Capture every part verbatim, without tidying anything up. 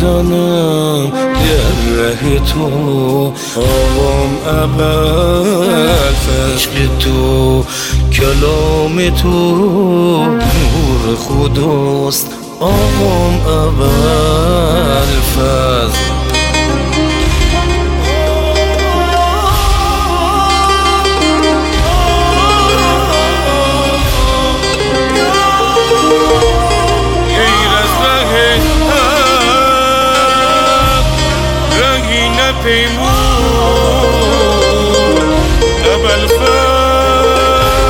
میزنم در ره تو آقام اول عشق تو کلام تو نور خداست آقام اول فضل پیمون اول فضل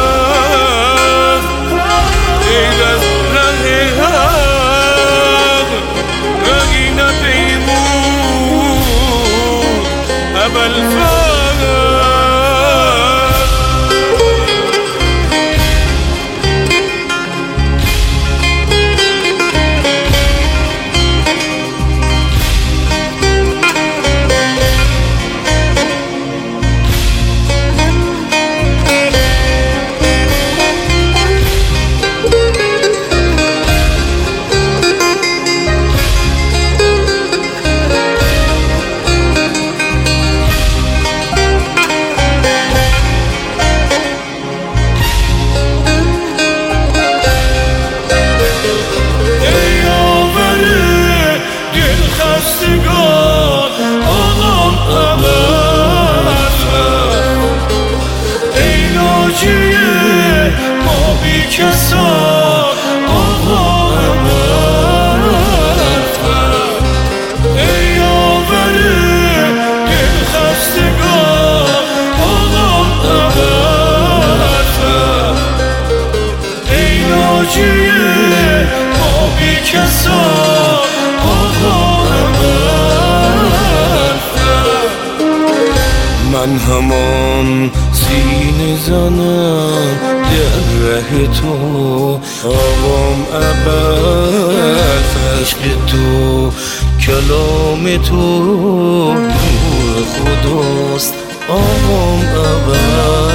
غیر از ره حق رنگی نپیمون اول فضل کسا آقا اول ای آوره دل خستگاه آقا اول ای ناجیه ما بی کسا آقا اول من همان سینه زنم در ره تو آقام اول عشق تو کلام تو نور خداست آقام اول